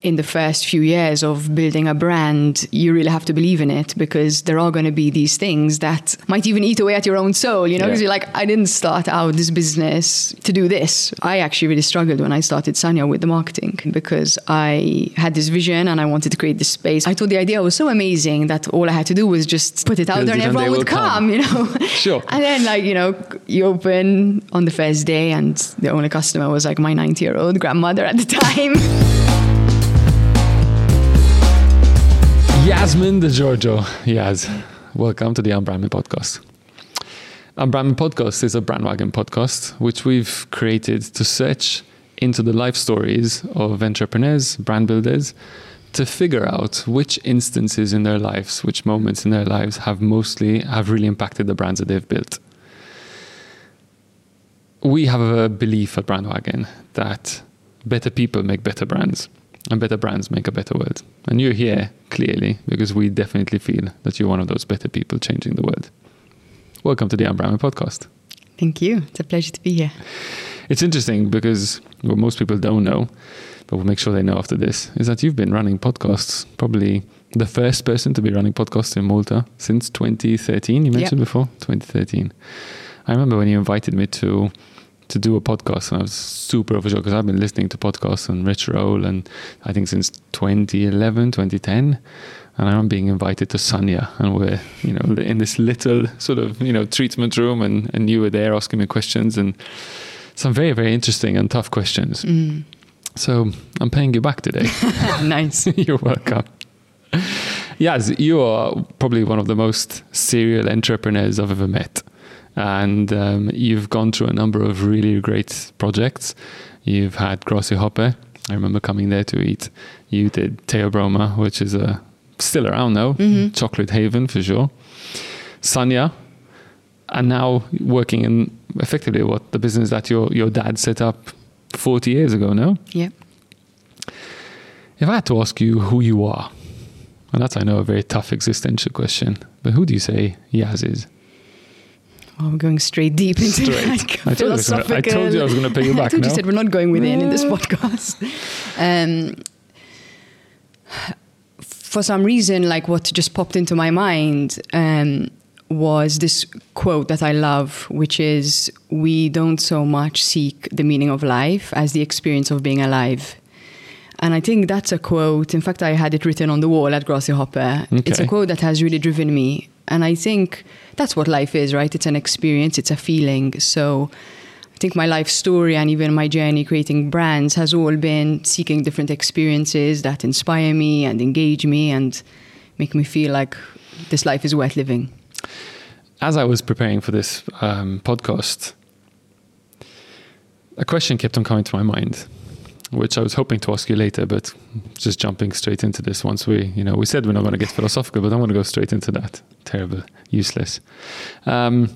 in the first few years of building a brand, you really have to believe in it, because there are going to be these things that might even eat away at your own soul, you know, because you're like, I didn't start out this business to do this. I actually really struggled when I started Sanya with the marketing, because I had this vision and I wanted to create this space. I thought the idea was so amazing that all I had to do was just put it out there and everyone would come, you know. Sure. And then, like, you know, you open on the first day and the only customer was like my 90-year-old grandmother at the time. Yasmin De Giorgio. Yaz, welcome to the Unbrand Me podcast. Unbrand Me podcast is a Brandwagon podcast, which we've created to search into the life stories of entrepreneurs, brand builders, to figure out which instances in their lives, which moments in their lives have really impacted the brands that they've built. We have a belief at Brandwagon that better people make better brands. And better brands make a better world. And you're here, clearly, because we definitely feel that you're one of those better people changing the world. Welcome to the Unbrand Me podcast. Thank you. It's a pleasure to be here. It's interesting because what most people don't know, but we'll make sure they know after this, is that you've been running podcasts, probably the first person to be running podcasts in Malta since 2013. You mentioned before? 2013. I remember when you invited me to do a podcast, and I was super overjoyed because I've been listening to podcasts on Rich Roll, and I think since 2011, 2010. And I remember being invited to Sanya, and we're, you know, in this little sort of, you know, treatment room, and you were there asking me questions, and some very, very interesting and tough questions. So I'm paying you back today. Nice. You're welcome. Yaz, you are probably one of the most serial entrepreneurs I've ever met. And you've gone through a number of really great projects. You've had Grossi-Hoppe. I remember coming there to eat. You did Theobroma, which is still around now. Chocolate haven for sure. Sanya. And now working in effectively the business that your dad set up 40 years ago, no? Yeah. If I had to ask you who you are, and that's, I know, a very tough existential question, but who do you say Yaz is? Oh, we're going straight deep into like philosophical. I told you I was going to pay you back. You said we're not going within in this podcast. For some reason, like what just popped into my mind was this quote that I love, which is, "We don't so much seek the meaning of life as the experience of being alive." And I think that's a quote. In fact, I had it written on the wall at Grossi-Hoppe. Okay. It's a quote that has really driven me. And I think that's what life is, right? It's an experience, it's a feeling. So I think my life story and even my journey creating brands has all been seeking different experiences that inspire me and engage me and make me feel like this life is worth living. As I was preparing for this podcast, a question kept on coming to my mind, which I was hoping to ask you later, but just jumping straight into this once we said we're not going to get philosophical, but I'm going to go straight into that. Terrible, useless. I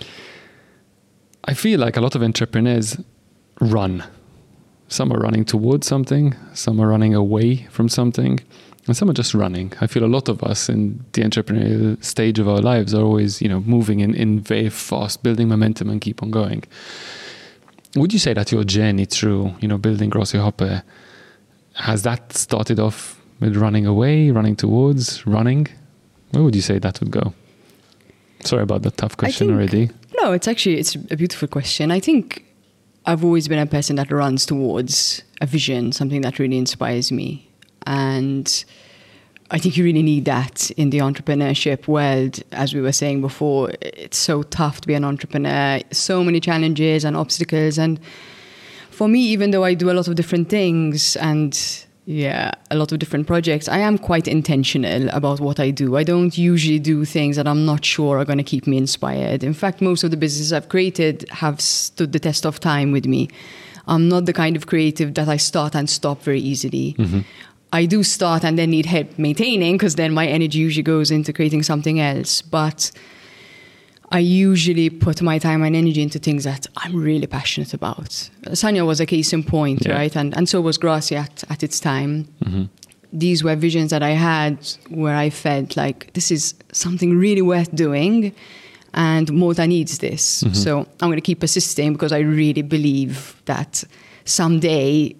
feel like a lot of entrepreneurs run. Some are running towards something, some are running away from something, and some are just running. I feel a lot of us in the entrepreneurial stage of our lives are always, you know, moving in very fast, building momentum and keep on going. Would you say that your journey through, you know, building Grossi-Hoppe, has that started off with running away, running towards, running? Where would you say that would go? Sorry about the tough question already. No, it's a beautiful question. I think I've always been a person that runs towards a vision, something that really inspires me. And I think you really need that in the entrepreneurship world. As we were saying before, it's so tough to be an entrepreneur, so many challenges and obstacles. And for me, even though I do a lot of different things and a lot of different projects, I am quite intentional about what I do. I don't usually do things that I'm not sure are going to keep me inspired. In fact, most of the businesses I've created have stood the test of time with me. I'm not the kind of creative that I start and stop very easily. Mm-hmm. I do start and then need help maintaining, because then my energy usually goes into creating something else. But I usually put my time and energy into things that I'm really passionate about. Sanya was a case in point, right? And so was Grossi at its time. Mm-hmm. These were visions that I had where I felt like this is something really worth doing and Malta needs this. Mm-hmm. So I'm going to keep persisting because I really believe that someday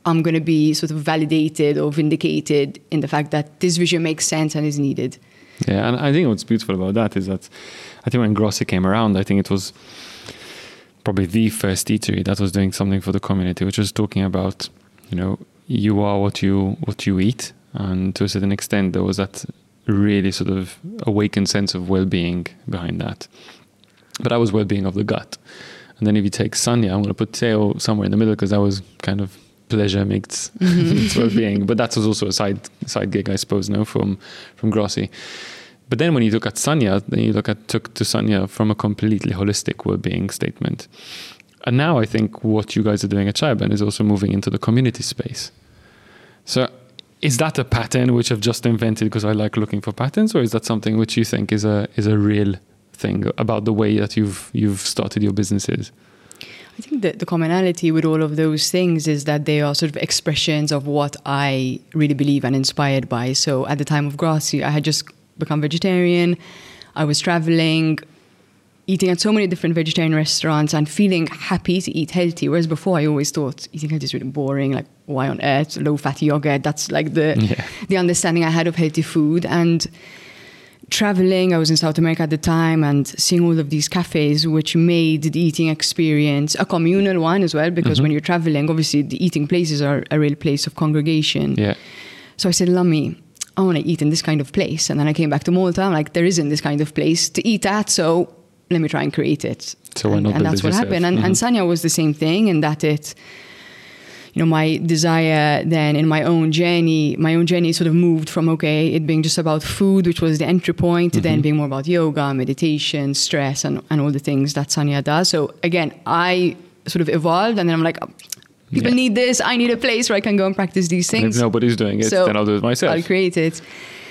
I'm going to be sort of validated or vindicated in the fact that this vision makes sense and is needed. Yeah, and I think what's beautiful about that is that I think when Grossi came around, I think it was probably the first eatery that was doing something for the community, which was talking about, you are what you eat. And to a certain extent, there was that really sort of awakened sense of well-being behind that. But that was well-being of the gut. And then if you take Sanya, I'm going to put Teo somewhere in the middle because that was kind of pleasure mixed well-being. But that was also a side gig, I suppose, now from Grossi. But then when you look at Sanya, then you took to Sanya from a completely holistic well-being statement. And now I think what you guys are doing at Chaiban is also moving into the community space. So is that a pattern which I've just invented because I like looking for patterns, or is that something which you think is a real thing about the way that you've started your businesses? I think that the commonality with all of those things is that they are sort of expressions of what I really believe and inspired by. So at the time of Grossi, I had just become vegetarian. I was traveling, eating at so many different vegetarian restaurants and feeling happy to eat healthy. Whereas before I always thought eating healthy is really boring. Like, why on earth? Low-fat yogurt. That's like the understanding I had of healthy food. And traveling, I was in South America at the time and seeing all of these cafes which made the eating experience a communal one as well, because when you're traveling, obviously the eating places are a real place of congregation. Yeah. So I said, Lummi, I want to eat in this kind of place. And then I came back to Malta. I'm like, there isn't this kind of place to eat at, so let me try and create it. So and that's what happened. And Sanya was the same thing in that my desire then in my own journey sort of moved from, it being just about food, which was the entry point, to then being more about yoga, meditation, stress, and all the things that Sanya does. So again, I sort of evolved, and then I'm like, people need this. I need a place where I can go and practice these things. If nobody's doing it, then I'll do it myself. I'll create it.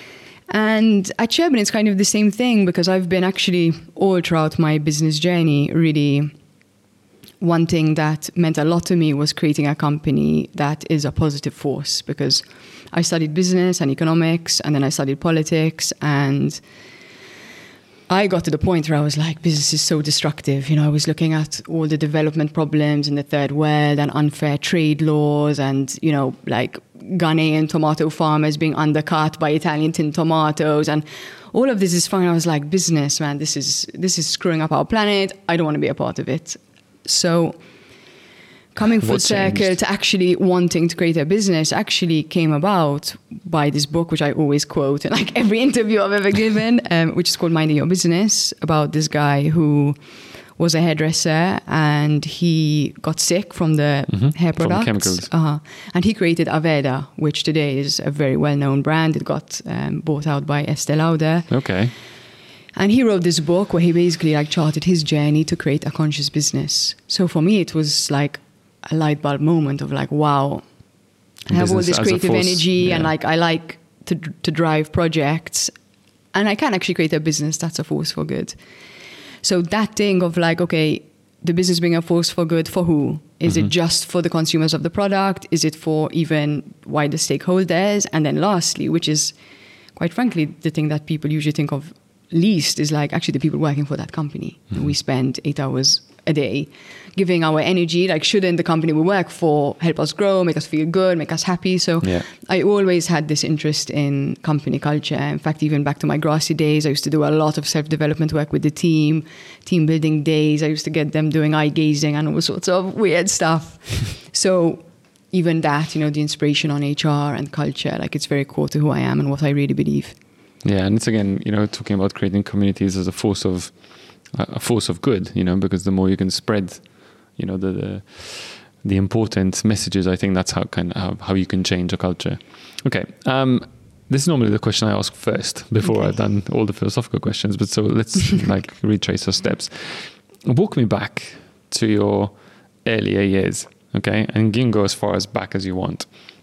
And at Chaiban, it's kind of the same thing, because I've been actually all throughout my business journey, really one thing that meant a lot to me was creating a company that is a positive force, because I studied business and economics, and then I studied politics, and I got to the point where I was like, business is so destructive. I was looking at all the development problems in the third world and unfair trade laws and, like Ghanaian tomato farmers being undercut by Italian tin tomatoes. And all of this is fine. I was like, business, man, this is screwing up our planet. I don't want to be a part of it. So coming full circle to actually wanting to create a business actually came about by this book, which I always quote in like every interview I've ever given, which is called Minding Your Business, about this guy who was a hairdresser and he got sick from the hair products. From chemicals. And he created Aveda, which today is a very well-known brand. It got bought out by Estée Lauder. Okay. And he wrote this book where he basically like charted his journey to create a conscious business. So for me, it was like a light bulb moment of like, wow, I have all this creative energy and like I like to drive projects, and I can actually create a business that's a force for good. So that thing of like, okay, the business being a force for good for who? Is it just for the consumers of the product? Is it for even wider stakeholders? And then lastly, which is quite frankly the thing that people usually think of least, is like actually the people working for that company. We spend 8 hours a day giving our energy. Like, shouldn't the company we work for help us grow, make us feel good, make us happy? So I always had this interest in company culture. In fact, even back to my Grossi days, I used to do a lot of self-development work with the team building days. I used to get them doing eye gazing and all sorts of weird stuff. So even that, the inspiration on HR and culture, like it's very core to who I am and what I really believe. Yeah, and it's again, talking about creating communities as a force of good, because the more you can spread, the important messages, I think that's how you can change a culture. Okay, this is normally the question I ask first before I've done all the philosophical questions. But so let's like retrace our steps. Walk me back to your earlier years, okay, and you can go as far as back as you want.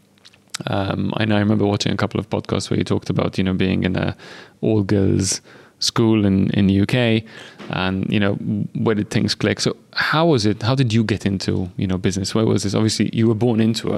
And I remember watching a couple of podcasts where you talked about, being in a all-girls school in the UK, and, where did things click? So how was it? How did you get into, business? Where was this? Obviously, you were born into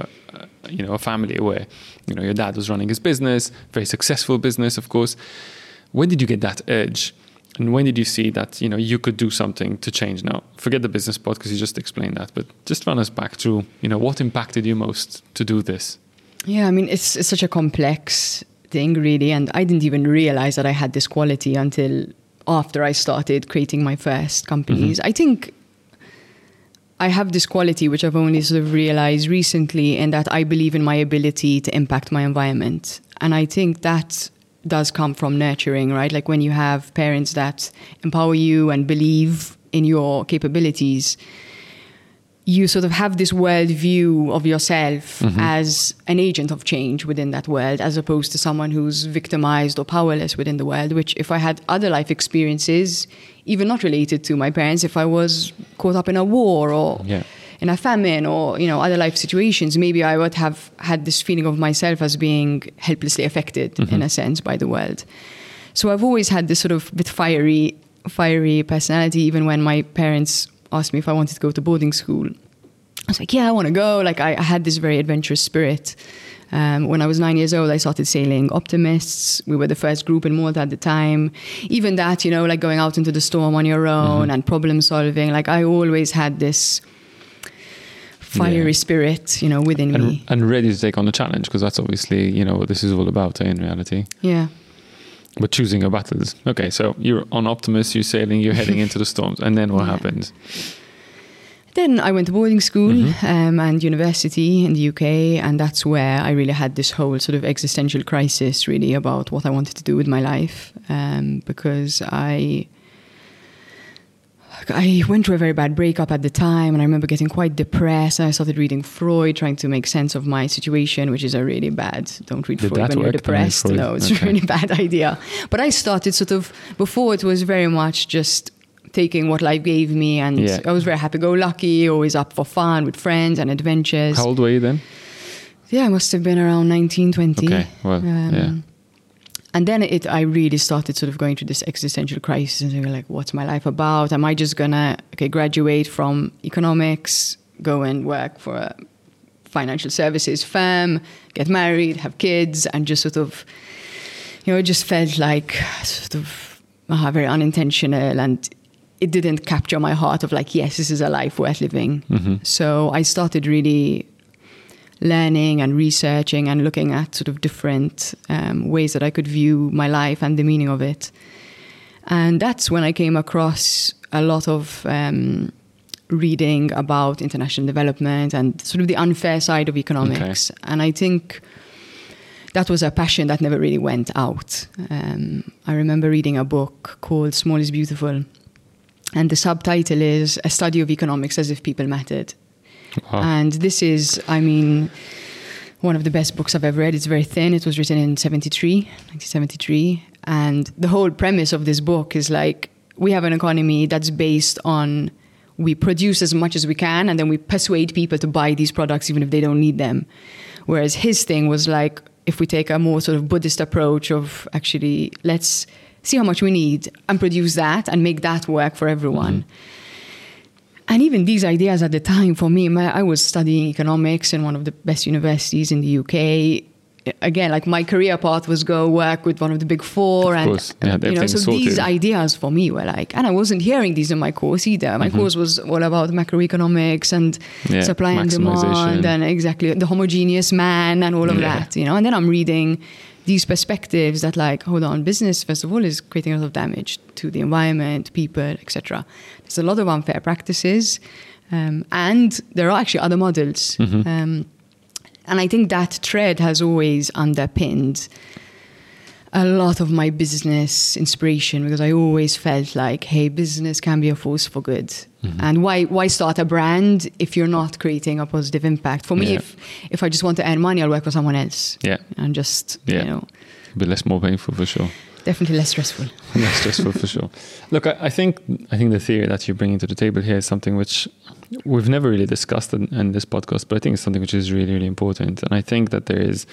a family where, your dad was running his business, very successful business, of course. When did you get that urge? And when did you see that, you could do something to change? Now, forget the business part because you just explained that, but just run us back through, what impacted you most to do this? Yeah, I mean, it's such a complex thing, really. And I didn't even realize that I had this quality until after I started creating my first companies. I think I have this quality, which I've only sort of realized recently, in that I believe in my ability to impact my environment. And I think that does come from nurturing, right? Like when you have parents that empower you and believe in your capabilities, you sort of have this world view of yourself as an agent of change within that world, as opposed to someone who's victimized or powerless within the world, which if I had other life experiences, even not related to my parents, if I was caught up in a war or in a famine or, other life situations, maybe I would have had this feeling of myself as being helplessly affected in a sense by the world. So I've always had this sort of bit fiery personality, even when my parents asked me if I wanted to go to boarding school. I was like, yeah, I want to go. Like I had this very adventurous spirit. When I was 9 years old, I started sailing Optimists. We were the first group in Malta at the time. Even that, like going out into the storm on your own and problem solving. Like I always had this fiery spirit, within me. And ready to take on the challenge, because that's obviously, what this is all about in reality. Yeah. But choosing your battles. Okay, so you're on Optimus, you're sailing, you're heading into the storms. And then what happened? Then I went to boarding school and university in the UK. And that's where I really had this whole sort of existential crisis, really, about what I wanted to do with my life. Because I went through a very bad breakup at the time, and I remember getting quite depressed. I started reading Freud, trying to make sense of my situation, which is a really bad, don't read Freud when you're depressed. No, it's a really bad idea. But I started sort of, before it was very much just taking what life gave me, and I was very happy-go-lucky, always up for fun with friends and adventures. How old were you then? Yeah, I must have been around 19, 20. Okay, well, And then I really started sort of going through this existential crisis and thinking, like, what's my life about? Am I just going to graduate from economics, go and work for a financial services firm, get married, have kids, and just sort of, it just felt like sort of very unintentional, and it didn't capture my heart of like, yes, this is a life worth living. So I started really learning and researching and looking at sort of different ways that I could view my life and the meaning of it. And that's when I came across a lot of reading about international development and sort of the unfair side of economics. And I think that was a passion that never really went out. I remember reading a book called Small is Beautiful. And the subtitle is A Study of Economics as if People Mattered. Wow. And this is, one of the best books I've ever read. It's very thin. It was written in 1973. And the whole premise of this book is like, we have an economy that's based on, we produce as much as we can, and then we persuade people to buy these products even if they don't need them. Whereas his thing was like, if we take a more sort of Buddhist approach of actually, let's see how much we need and produce that and make that work for everyone. And even these ideas at the time, for me, I was studying economics in one of the best universities in the UK. Again, like my career path was go work with one of the big four. Of course. So sorted. These ideas for me were like, and I wasn't hearing these in my course either. My course was all about macroeconomics and supply and demand and exactly the homogeneous man and all of that, And then I'm reading these perspectives that like, hold on, business, first of all, is creating a lot of damage to the environment, people, etc. There's a lot of unfair practices, and there are actually other models. And I think that thread has always underpinned a lot of my business inspiration, because I always felt like, hey, business can be a force for good. And why start a brand if you're not creating a positive impact? For me, if I just want to earn money, I'll work for someone else. And just, But less more painful for sure. Definitely less stressful. Less stressful for sure. Look, I think the theory that you're bringing to the table here is something which we've never really discussed in this podcast, but I think it's something which is really, really important. And I think that there is,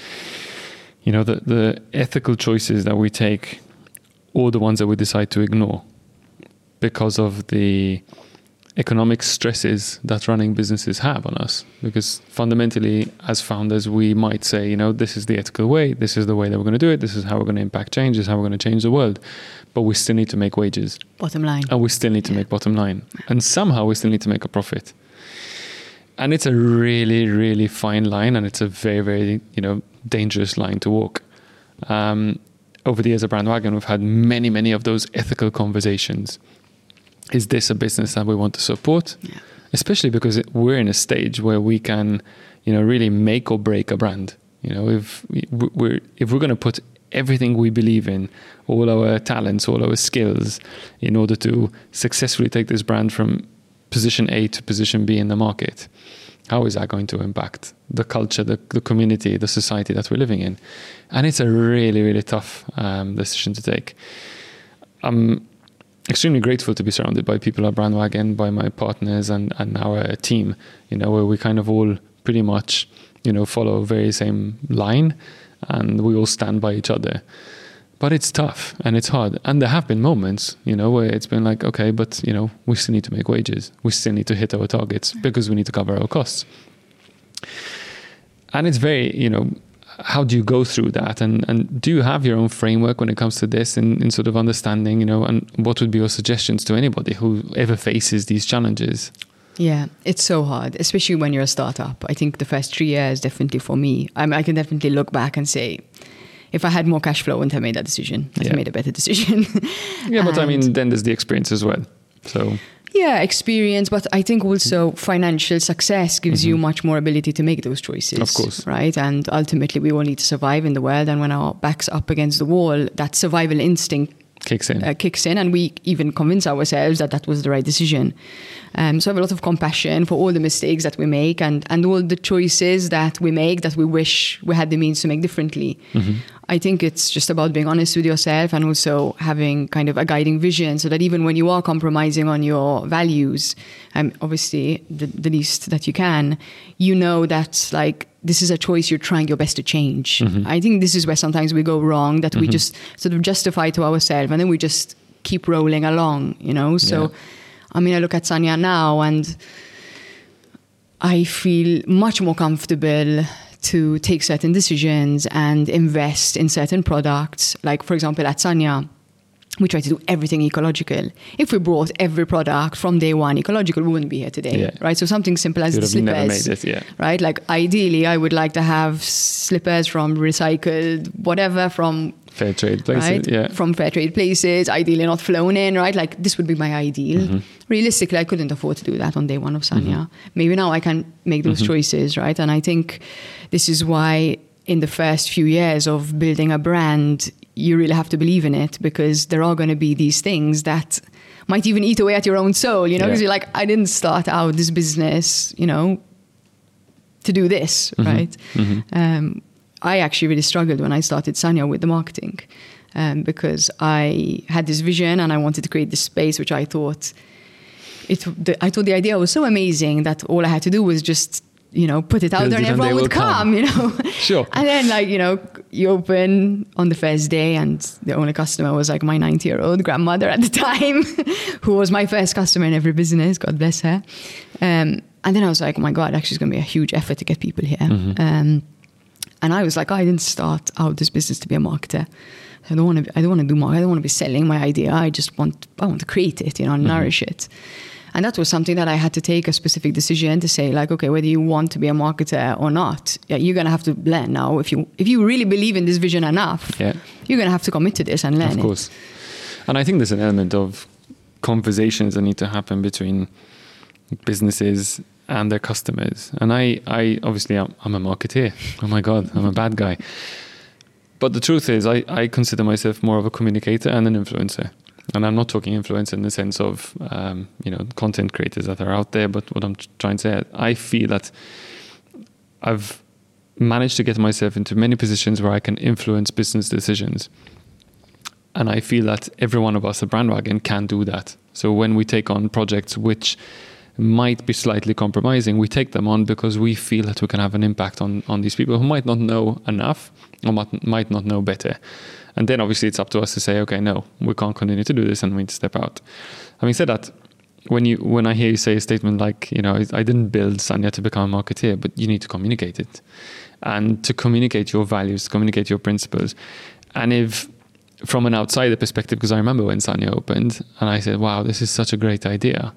the ethical choices that we take, or the ones that we decide to ignore because of the economic stresses that running businesses have on us. Because fundamentally, as founders, we might say, you know, this is the ethical way, this is the way that we're going to do it, this is how we're going to impact change, this is how we're going to change the world. But we still need to make wages. Bottom line. And we still need to make bottom line. And somehow we still need to make a profit. And it's a really, really fine line, and it's a very, very, you know, dangerous line to walk. Over the years at Brandwagon, we've had many, many of those ethical conversations. Is this a business that we want to support? Yeah. Especially because we're in a stage where we can, you know, really make or break a brand. You know, if we're going to put everything we believe in, all our talents, all our skills, in order to successfully take this brand from position A to position B in the market, how is that going to impact the culture, the community, the society that we're living in? And it's a really, really tough decision to take. I'm extremely grateful to be surrounded by people at Brandwagon, by my partners and our team, you know, where we kind of all pretty much, you know, follow a very same line, and we all stand by each other. But it's tough and it's hard. And there have been moments, you know, where it's been like, okay, but, you know, we still need to make wages. We still need to hit our targets because we need to cover our costs. And it's very, you know, how do you go through that? And do you have your own framework when it comes to this in sort of understanding, you know, and what would be your suggestions to anybody who ever faces these challenges? Yeah, it's so hard, especially when you're a startup. I think the first 3 years, definitely for me, I can definitely look back and say, if I had more cash flow, I wouldn't have made that decision. I'd have made a better decision. Yeah, but I mean, then there's the experience as well. So yeah, experience, but I think also financial success gives you much more ability to make those choices. Of course. Right? And ultimately, we all need to survive in the world. And when our back's up against the wall, that survival instinct kicks in, and we even convince ourselves that that was the right decision. So I have a lot of compassion for all the mistakes that we make and all the choices that we make that we wish we had the means to make differently. I think it's just about being honest with yourself and also having kind of a guiding vision so that even when you are compromising on your values, obviously the least that you can, you know that like this is a choice you're trying your best to change. I think this is where sometimes we go wrong, that we just sort of justify to ourselves and then we just keep rolling along, you know? So, I mean, I look at Sanya now and I feel much more comfortable to take certain decisions and invest in certain products. Like, for example, at Sanya, we try to do everything ecological. If we brought every product from day one ecological, we wouldn't be here today, right? So something simple as the slippers, never made it, right? Like ideally, I would like to have slippers from recycled, whatever, from fair trade places, right? From fair trade places, ideally not flown in, right? Like this would be my ideal. Realistically, I couldn't afford to do that on day one of Sanya. Maybe now I can make those choices, right? And I think this is why in the first few years of building a brand, you really have to believe in it, because there are going to be these things that might even eat away at your own soul, you know, because you're like, I didn't start out this business, you know, to do this, right? I actually really struggled when I started Sanya with the marketing, because I had this vision and I wanted to create this space, which I thought the idea was so amazing that all I had to do was just, you know, put it out there and everyone would come, you know. Sure. And then, like, you know, you open on the first day and the only customer was like my 90-year-old grandmother at the time, who was my first customer in every business, God bless her. And then I was like, oh my God, actually it's going to be a huge effort to get people here. And I was like, I didn't start out this business to be a marketer. I don't want to do marketing. I don't want to be selling my idea. I want to create it, you know, and nourish it. And that was something that I had to take a specific decision to say, like, okay, whether you want to be a marketer or not, you're going to have to learn now. If you really believe in this vision enough, you're going to have to commit to this and learn it. Of course. And I think there's an element of conversations that need to happen between businesses and their customers. And I obviously, I'm a marketeer. Oh my God, I'm a bad guy. But the truth is, I consider myself more of a communicator and an influencer. And I'm not talking influence in the sense of, you know, content creators that are out there. But what I'm trying to say, I feel that I've managed to get myself into many positions where I can influence business decisions. And I feel that every one of us at Brandwagon can do that. So when we take on projects which might be slightly compromising, we take them on because we feel that we can have an impact on these people who might not know enough or might not know better. And then obviously it's up to us to say, okay, no, we can't continue to do this and we need to step out. Having said that, when I hear you say a statement like, I didn't build Sanya to become a marketeer, but you need to communicate it, and to communicate your values, communicate your principles. And if from an outsider perspective, because I remember when Sanya opened and I said, wow, this is such a great idea,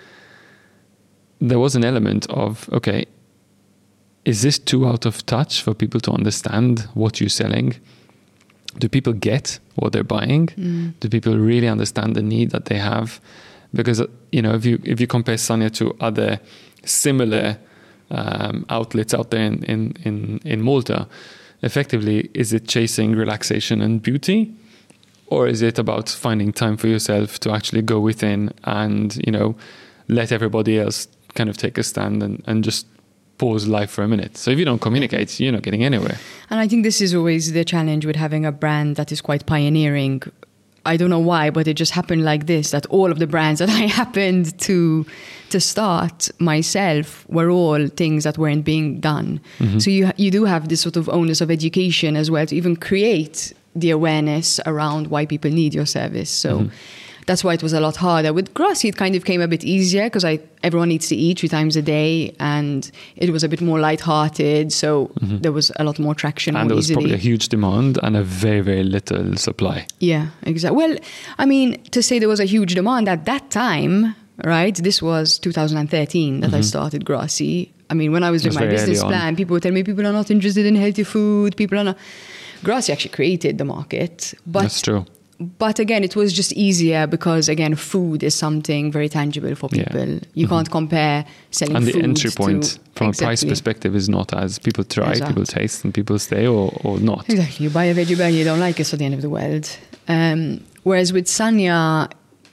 there was an element of, okay, is this too out of touch for people to understand what you're selling? Do people get what they're buying? Do people really understand the need that they have? Because, if you compare Sanya to other similar outlets out there in Malta, effectively, is it chasing relaxation and beauty? Or is it about finding time for yourself to actually go within and, let everybody else kind of take a stand and just pause life for a minute? So if you don't communicate, you're not getting anywhere. And I think this is always the challenge with having a brand that is quite pioneering. I don't know why, but it just happened like this, that all of the brands that I happened to start myself were all things that weren't being done. So you do have this sort of onus of education as well to even create the awareness around why people need your service. So that's why it was a lot harder. With Grassy, it kind of came a bit easier because everyone needs to eat 3 times a day, and it was a bit more lighthearted. So there was a lot more traction. And there was probably a huge demand and a very, very little supply. Yeah, exactly. Well, I mean, to say there was a huge demand at that time, right? This was 2013 that I started Grassy. I mean, when I was doing my business plan, people would tell me people are not interested in healthy food. People are not. Grassy actually created the market. But that's true. But again, it was just easier because, again, food is something very tangible for people. Yeah. You can't compare selling food. And the entry point from a price perspective is not as people try, people taste, and people stay or not. Exactly. You buy a veggie burger, you don't like it, it's not the end of the world. Whereas with Sanya,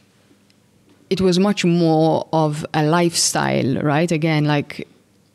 it was much more of a lifestyle, right? Again, like...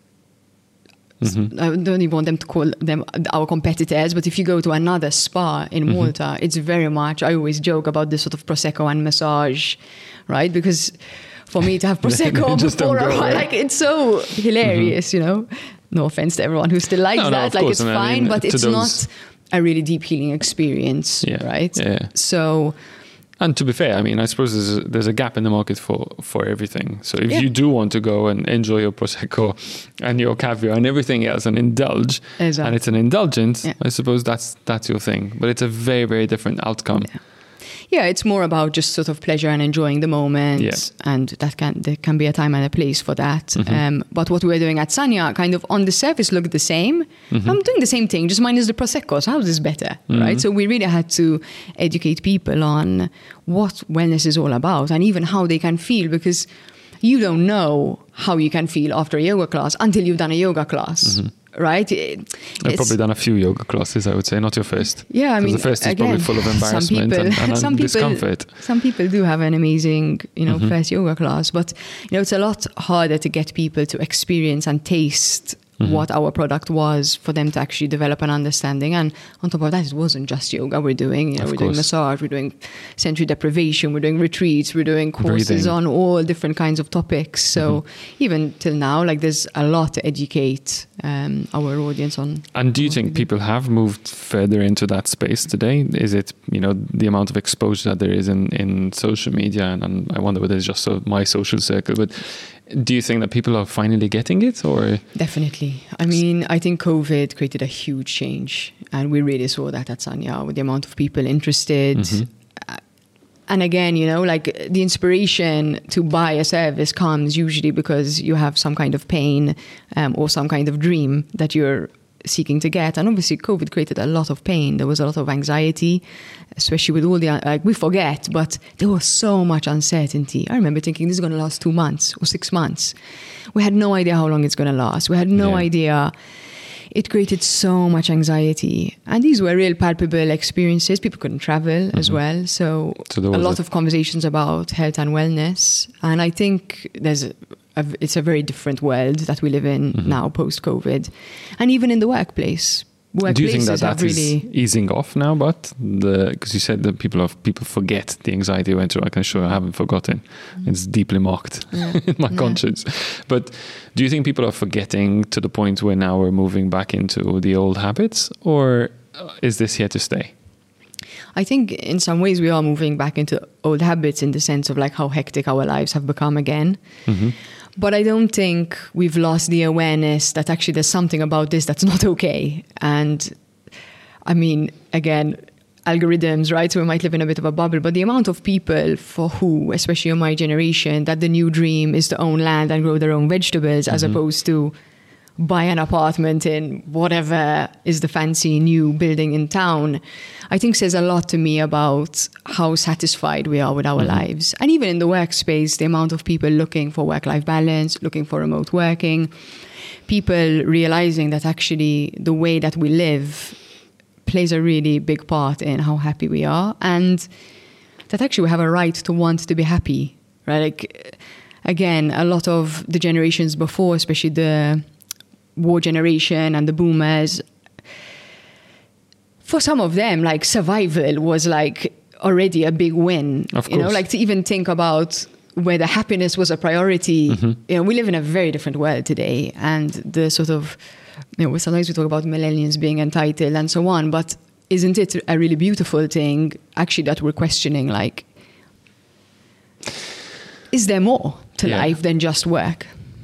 I don't even want them to call them our competitors, but if you go to another spa in Malta, it's very much, I always joke about this sort of Prosecco and massage, right? Because for me to have Prosecco before, like, it's so hilarious, No offense to everyone who still likes that. Like, it's fine, but it's not a really deep healing experience, right? Yeah. So... And to be fair, I mean, I suppose there's a gap in the market for everything. So if you do want to go and enjoy your Prosecco and your caviar and everything else and indulge, and it's an indulgence, I suppose that's your thing. But it's a very, very different outcome. Yeah, it's more about just sort of pleasure and enjoying the moment, and there can be a time and a place for that. But what we're doing at Sanya kind of on the surface looked the same. I'm doing the same thing, just minus the Prosecco. So how is this better, right? So we really had to educate people on what wellness is all about and even how they can feel, because you don't know how you can feel after a yoga class until you've done a yoga class. Right? I've probably done a few yoga classes, I would say, not your first. Yeah, I mean, the first is probably full of embarrassment and discomfort. Some people do have an amazing, first yoga class, but it's a lot harder to get people to experience and taste what our product was for them to actually develop an understanding. And on top of that, it wasn't just yoga we're doing. We're doing massage, we're doing sensory deprivation, we're doing retreats, we're doing courses on all different kinds of topics. So even till now, like, there's a lot to educate our audience on. And do you think people have moved further into that space today? Is it, the amount of exposure that there is in social media? And I wonder whether it's just my social circle, but do you think that people are finally getting it, or? Definitely. I mean, I think COVID created a huge change, and we really saw that at Sanya with the amount of people interested. And again, like, the inspiration to buy a service comes usually because you have some kind of pain or some kind of dream that you're seeking to get. And obviously COVID created a lot of pain. There was a lot of anxiety, especially with all the, we forget, but there was so much uncertainty. I remember thinking this is going to last 2 months or 6 months. We had no idea how long it's going to last. We had no idea. It created so much anxiety. And these were real palpable experiences. People couldn't travel as well. So a lot of conversations about health and wellness. And I think it's a very different world that we live in now post-COVID. And even in the workplace. Do you think that is easing off now? But because you said that people forget the anxiety you went through. I can assure I haven't forgotten. It's deeply marked in my conscience. But do you think people are forgetting to the point where now we're moving back into the old habits, or is this here to stay? I think in some ways we are moving back into old habits in the sense of like how hectic our lives have become again. But I don't think we've lost the awareness that actually there's something about this that's not okay. And I mean, again, algorithms, right? So we might live in a bit of a bubble, but the amount of people for who, especially in my generation, that the new dream is to own land and grow their own vegetables as opposed to buy an apartment in whatever is the fancy new building in town, I think says a lot to me about how satisfied we are with our lives. And even in the workspace, the amount of people looking for work-life balance, looking for remote working, people realizing that actually the way that we live plays a really big part in how happy we are, and that actually we have a right to want to be happy, right? Like, again, a lot of the generations before, especially the war generation and the boomers, for some of them, like survival was like already a big win. Of course. You know, like to even think about whether happiness was a priority. You know, we live in a very different world today, and the sort of, you know, sometimes we talk about millennials being entitled and so on, but isn't it a really beautiful thing actually that we're questioning, like, is there more to life than just work?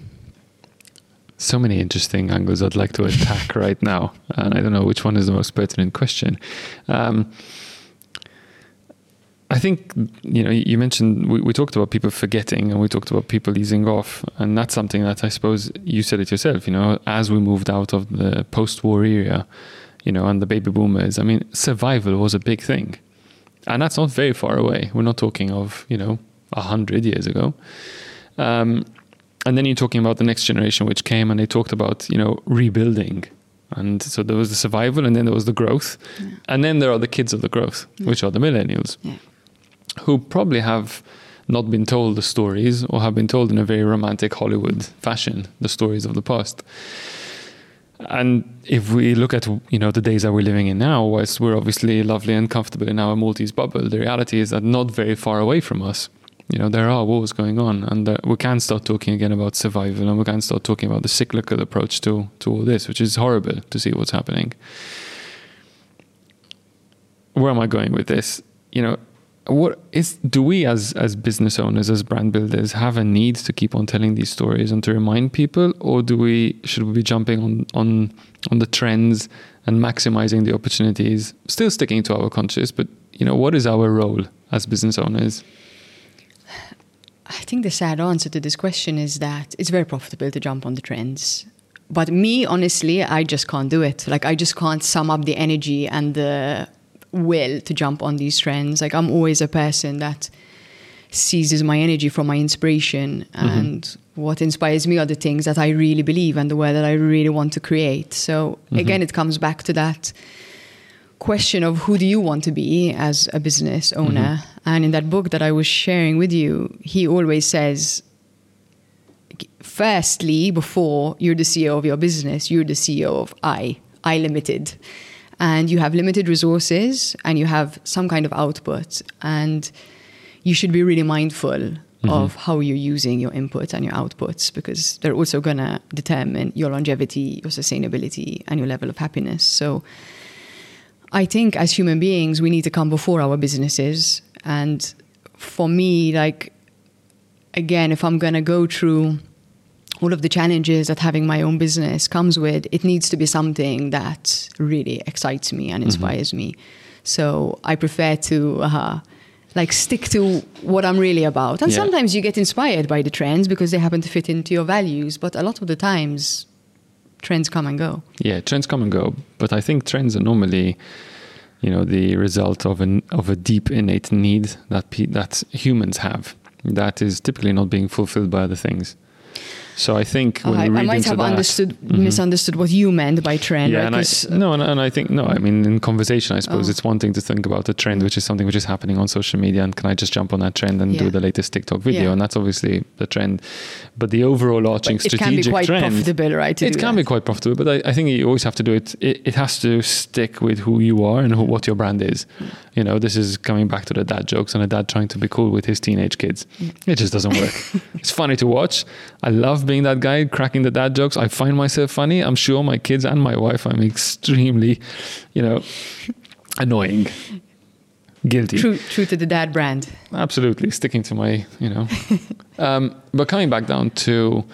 So many interesting angles I'd like to attack right now, and I don't know which one is the most pertinent question. I think, you know, you mentioned, we talked about people forgetting and we talked about people easing off, and that's something that I suppose you said it yourself, you know, as we moved out of the post-war era, you know, and the baby boomers, I mean, survival was a big thing, and that's not very far away. We're not talking of, you know, 100 years ago. And then you're talking about the next generation, which came and they talked about, you know, rebuilding. And so there was the survival, and then there was the growth. Yeah. And then there are the kids of the growth, which are the millennials, who probably have not been told the stories, or have been told in a very romantic Hollywood fashion, the stories of the past. And if we look at, you know, the days that we're living in now, whilst we're obviously lovely and comfortable in our Maltese bubble, the reality is that not very far away from us, you know, there are wars going on, and we can start talking again about survival, and we can start talking about the cyclical approach to all this, which is horrible to see what's happening. Where am I going with this? You know, do we as business owners, as brand builders, have a need to keep on telling these stories and to remind people, or should we be jumping on the trends and maximizing the opportunities, still sticking to our conscious, but, you know, what is our role as business owners? I think the sad answer to this question is that it's very profitable to jump on the trends. But me, honestly, I just can't do it. Like, I just can't sum up the energy and the will to jump on these trends. Like, I'm always a person that seizes my energy from my inspiration. And what inspires me are the things that I really believe and the world that I really want to create. So again, it comes back to that question of who do you want to be as a business owner. And in that book that I was sharing with you, he always says, firstly, before you're the CEO of your business, you're the CEO of I Limited. And you have limited resources and you have some kind of output, and you should be really mindful of how you're using your inputs and your outputs, because they're also going to determine your longevity, your sustainability, and your level of happiness. So I think as human beings, we need to come before our businesses. And for me, like, again, if I'm going to go through all of the challenges that having my own business comes with, it needs to be something that really excites me and inspires me. So I prefer to stick to what I'm really about. And sometimes you get inspired by the trends because they happen to fit into your values. But a lot of the times, trends come and go. Yeah, trends come and go. But I think trends are normally, you know, the result of a deep innate need that humans have that is typically not being fulfilled by other things. So I think when we read I might have misunderstood what you meant by trend. Yeah, right? and I think I mean, in conversation, I suppose it's one thing to think about a trend, which is something which is happening on social media, and can I just jump on that trend and do the latest TikTok video? And that's obviously the trend. But the overall arching strategic trend, it can be quite profitable, right? It can be quite profitable, but I think you always have to do it. It has to stick with who you are and what your brand is. You know, this is coming back to the dad jokes and a dad trying to be cool with his teenage kids. It just doesn't work. It's funny to watch. I love being that guy cracking the dad jokes. I find myself funny. I'm sure my kids and my wife, I'm extremely, you know, annoying. Guilty. True to the dad brand. Absolutely, sticking to my, but coming back down to,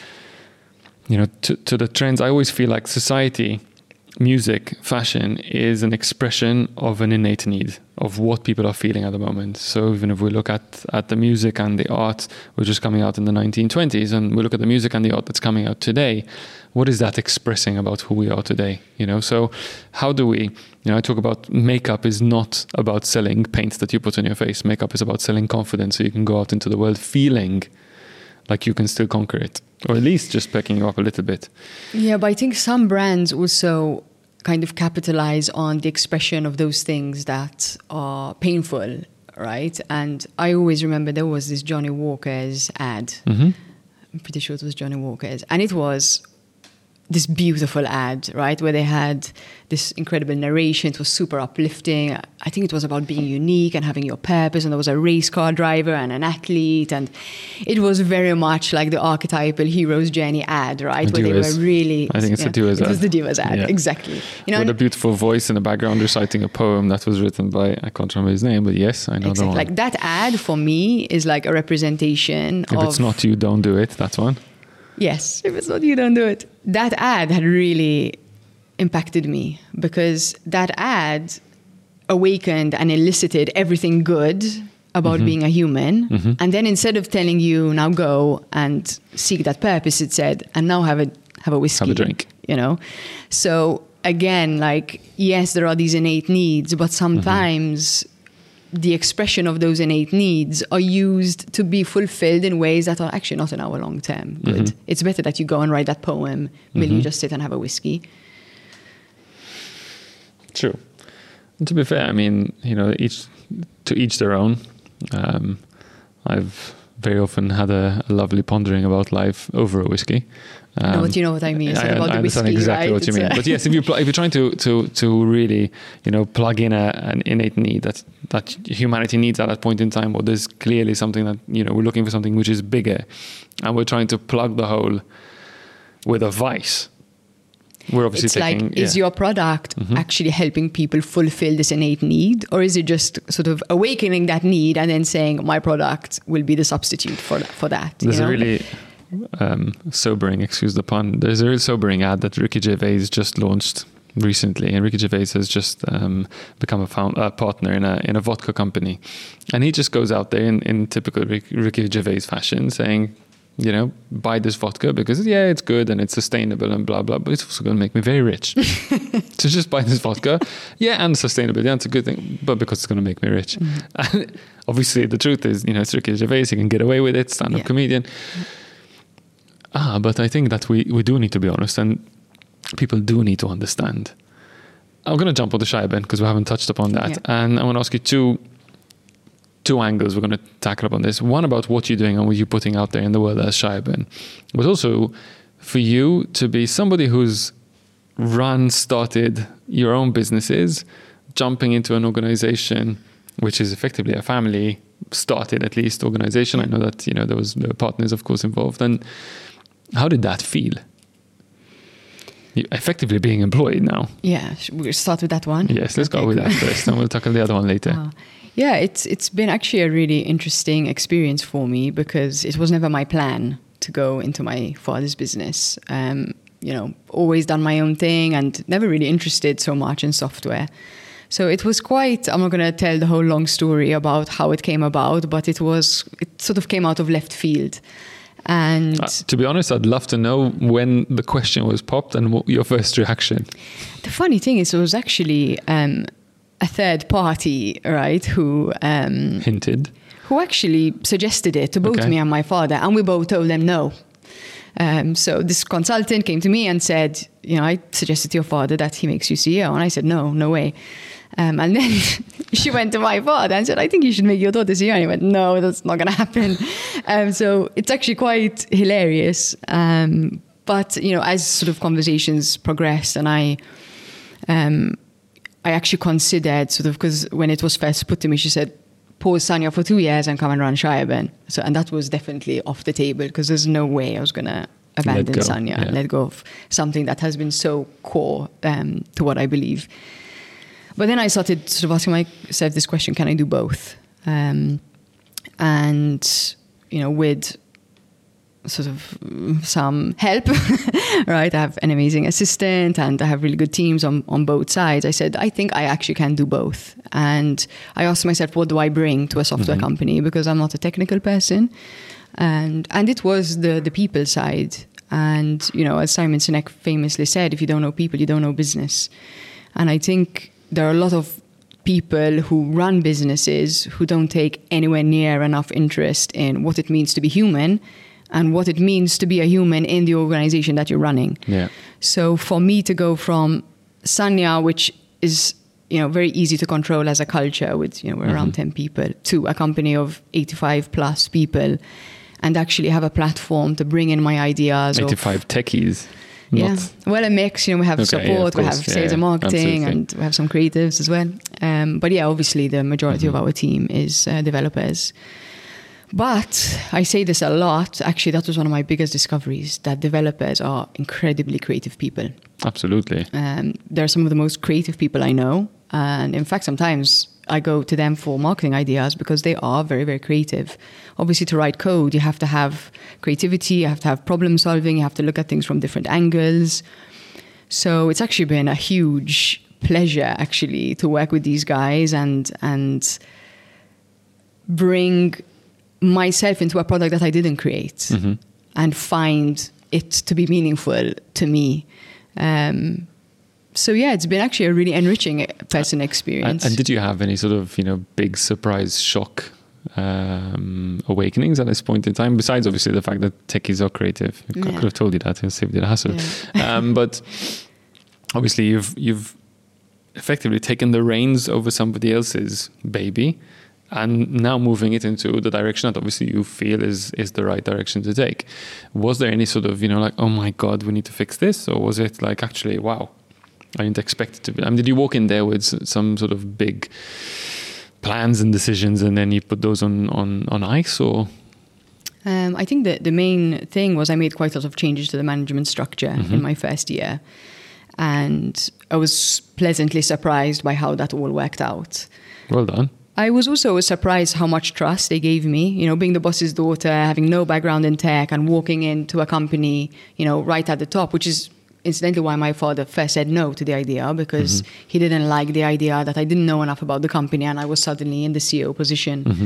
to the trends, I always feel like society, music, fashion is an expression of an innate need of what people are feeling at the moment. So even if we look at the music and the art which is coming out in the 1920s, and we look at the music and the art that's coming out today, what is that expressing about who we are today? So how do we, I talk about makeup is not about selling paint that you put on your face. Makeup is about selling confidence so you can go out into the world feeling like you can still conquer it, or at least just picking you up a little bit. Yeah, but I think some brands also kind of capitalize on the expression of those things that are painful, right? And I always remember there was this Johnny Walker's ad. Mm-hmm. I'm pretty sure it was Johnny Walker's. And it was this beautiful ad, right? Where they had this incredible narration. It was super uplifting. I think it was about being unique and having your purpose. And there was a race car driver and an athlete. And it was very much like the archetypal hero's journey ad, right? Where they were really... I think it's the Divas ad. It was the Divas ad, yeah. Exactly. With a beautiful voice in the background reciting a poem that was written by, I can't remember his name, but yes, I know exactly. the one. Like that ad for me is like a representation If it's not you, don't do it, that's one. Yes, if it's not you, don't do it. That ad had really impacted me because that ad awakened and elicited everything good about being a human. Mm-hmm. And then instead of telling you, now go and seek that purpose, it said, and now have a whiskey. Have a drink. So again, like, yes, there are these innate needs, but sometimes the expression of those innate needs are used to be fulfilled in ways that are actually not in our long-term good. Mm-hmm. It's better that you go and write that poem than you just sit and have a whiskey. True. And to be fair, I mean, to each their own. I've very often had a lovely pondering about life over a whiskey. You know what I mean. It's I about the understand whiskey, exactly right? what you mean. But yes, if you're trying to really, plug in an innate need that humanity needs at that point in time, or there's clearly something that, we're looking for something which is bigger, and we're trying to plug the hole with a vice. We're obviously is your product actually helping people fulfill this innate need, or is it just sort of awakening that need and then saying my product will be the substitute for that? There's a really sobering, excuse the pun, there's a real sobering ad that Ricky Gervais just launched recently, and Ricky Gervais has just become a partner in a vodka company, and he just goes out there in typical Ricky Gervais fashion saying, buy this vodka because it's good and it's sustainable and blah blah, but it's also going to make me very rich. So just buy this vodka, and sustainability, and it's a good thing, but because it's going to make me rich. And obviously the truth is, it's Ricky Gervais, he can get away with it, stand-up comedian. But I think that we do need to be honest, and people do need to understand. I'm going to jump on the Shire Ben because we haven't touched upon that, and I want to ask you two angles we're going to tackle up on this. One about what you're doing and what you're putting out there in the world as Shire Ben, but also for you to be somebody who's started your own businesses, jumping into an organization which is effectively a family started at least organization. I know that there were partners of course involved, and how did that feel? You're effectively being employed now. Yeah, we'll start with that one. Yes, let's go with that first, and we'll tackle the other one later. Yeah, it's been actually a really interesting experience for me because it was never my plan to go into my father's business. Always done my own thing and never really interested so much in software. So it was quite, I'm not going to tell the whole long story about how it came about, but it sort of came out of left field. And to be honest, I'd love to know when the question was popped and what your first reaction. The funny thing is, it was actually a third party, right, who hinted, who actually suggested it to both me and my father, and we both told them no. So this consultant came to me and said, I suggested to your father that he makes you CEO, and I said no way. And then she went to my father and said, I think you should make your daughter CEO. And he went, no, that's not going to happen. So it's actually quite hilarious. But, as sort of conversations progressed, and I actually considered sort of, because when it was first put to me, she said, pause Sanya for 2 years and come and run Shire Ben. So, and that was definitely off the table because there's no way I was going to abandon Sanya and let go of something that has been so core to what I believe. But then I started sort of asking myself this question: can I do both? And with sort of some help, right? I have an amazing assistant and I have really good teams on both sides. I said, I think I actually can do both. And I asked myself, what do I bring to a software company? Because I'm not a technical person. And it was the people side. And, as Simon Sinek famously said, if you don't know people, you don't know business. And I think there are a lot of people who run businesses who don't take anywhere near enough interest in what it means to be human and what it means to be a human in the organization that you're running. Yeah. So for me to go from Sanya, which is very easy to control as a culture with we're around 10 people, to a company of 85 plus people, and actually have a platform to bring in my ideas. 85 techies. Yeah, well, a mix. We have support, we have sales and marketing, and we have some creatives as well. But yeah, obviously the majority of our team is developers. But I say this a lot. Actually, that was one of my biggest discoveries, that developers are incredibly creative people. Absolutely. They're some of the most creative people I know. And in fact, sometimes I go to them for marketing ideas because they are very, very creative. Obviously, to write code, you have to have creativity, you have to have problem solving, you have to look at things from different angles. So it's actually been a huge pleasure, actually, to work with these guys and bring myself into a product that I didn't create and find it to be meaningful to me. So yeah, it's been actually a really enriching person experience. And did you have any sort of, big surprise shock awakenings at this point in time? Besides, obviously, the fact that techies are creative. I could have told you that and saved you the hassle. Yeah. But obviously, you've effectively taken the reins over somebody else's baby, and now moving it into the direction that obviously you feel is the right direction to take. Was there any sort of, like, oh my God, we need to fix this? Or was it like, actually, wow, I didn't expect it to be? I mean, did you walk in there with some sort of big plans and decisions and then you put those on ice, or? I think that the main thing was I made quite a lot of changes to the management structure in my first year. And I was pleasantly surprised by how that all worked out. Well done. I was also surprised how much trust they gave me, being the boss's daughter, having no background in tech and walking into a company, right at the top, which is incidentally why my father first said no to the idea, because he didn't like the idea that I didn't know enough about the company and I was suddenly in the CEO position.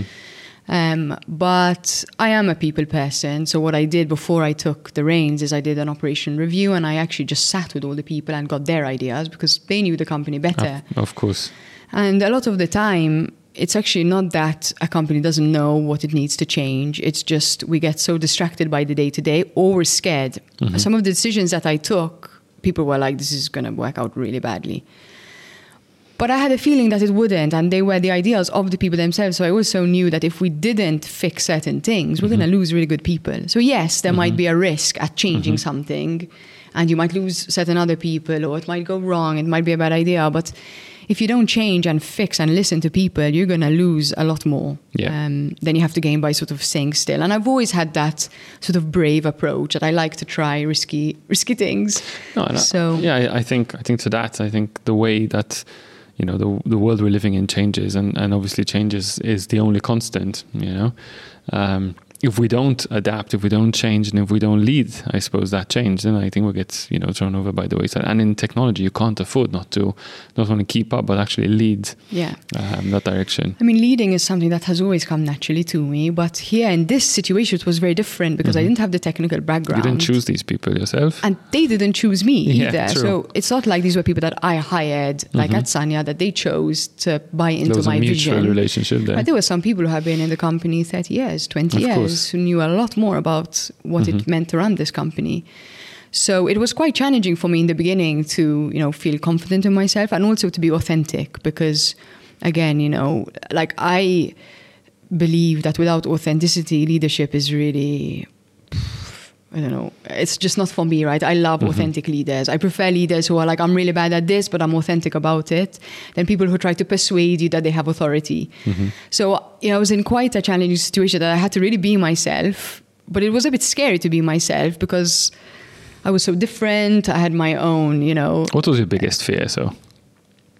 But I am a people person. So what I did before I took the reins is I did an operation review and I actually just sat with all the people and got their ideas because they knew the company better. Of course. And a lot of the time, it's actually not that a company doesn't know what it needs to change. It's just we get so distracted by the day-to-day or we're scared. Some of the decisions that I took, people were like, this is going to work out really badly. But I had a feeling that it wouldn't, and they were the ideas of the people themselves. So I also knew that if we didn't fix certain things, we're going to lose really good people. So yes, there might be a risk at changing something, and you might lose certain other people, or it might go wrong, it might be a bad idea. But if you don't change and fix and listen to people, you're going to lose a lot more than you have to gain by sort of staying still. And I've always had that sort of brave approach that I like to try risky things. I think to that, I think the way that the world we're living in changes, and obviously changes is the only constant. If we don't adapt, if we don't change, and if we don't lead, I suppose, that change, then I think we'll get thrown over by the wayside. And in technology, you can't afford not only keep up, but actually lead that direction. I mean, leading is something that has always come naturally to me, but here in this situation, it was very different because I didn't have the technical background. You didn't choose these people yourself, and they didn't choose me either. Yeah, so it's not like these were people that I hired, like at Sanya, that they chose to buy into my vision. There was a mutual relationship there. But there were some people who have been in the company 30 years, 20 years. Who knew a lot more about what it meant to run this company. So it was quite challenging for me in the beginning to, feel confident in myself and also to be authentic because, again, like I believe that without authenticity, leadership is really, I don't know, it's just not for me, right? I love authentic leaders. I prefer leaders who are like, I'm really bad at this, but I'm authentic about it, than people who try to persuade you that they have authority. So, I was in quite a challenging situation that I had to really be myself, but it was a bit scary to be myself because I was so different. I had my own, What was your biggest fear, so?